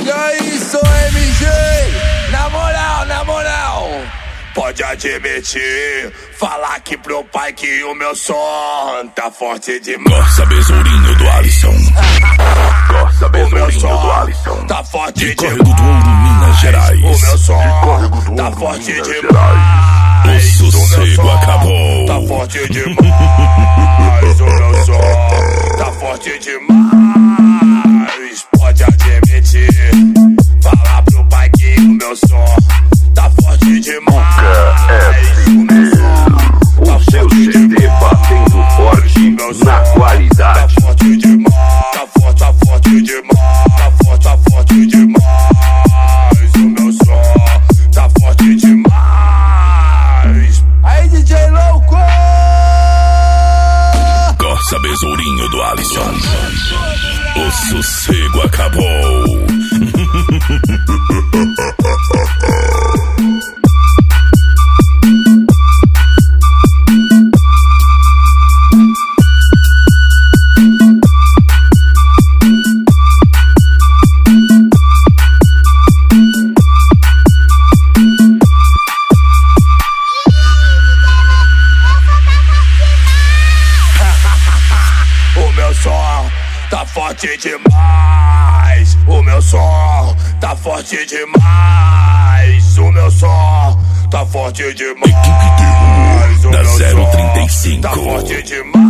E aí, sou MG, na moral, pode admitir, falar aqui pro pai que o meu som tá forte demais. Corsa besourinho do Alisson. Corsa besourinho do Alisson. Tá forte de demais. Córrego do Ouro, Minas Gerais. O meu som de Córrego do tá Ouro, forte Minas demais. O sossego acabou. Tá forte demais. O meu som tá forte demais. Pode admitir, falar pro pai que o meu som tá forte demais. O seu CD batendo forte na qualidade. Tá forte demais. Tá forte demais. Tá forte demais. O meu som tá forte demais. Aí, DJ louco! Corsa besourinho do Alisson. O sossego acabou. O meu som tá forte demais. O meu som tá forte demais. O meu som tá forte demais. Equipe Terror O da meu som 035. tá forte demais.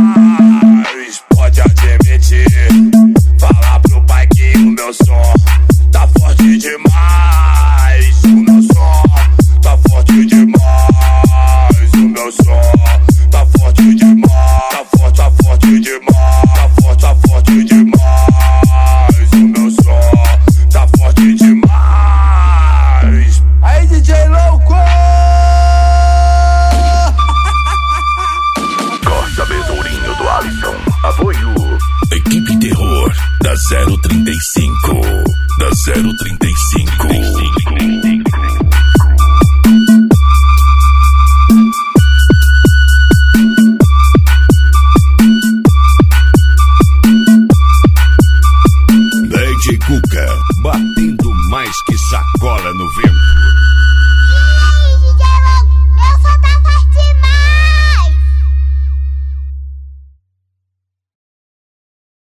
Pode admitir, falar pro pai que o meu som tá forte demais. O meu som tá forte demais. O meu som tá forte demais. Tá forte demais. Tá forte demais. O meu som tá forte demais. Aí, DJ louco! Corsa besourinho do Alisson. Apoio. Equipe Terror da 035. Da 035. Lady Cuca, batendo mais que sacola no vento.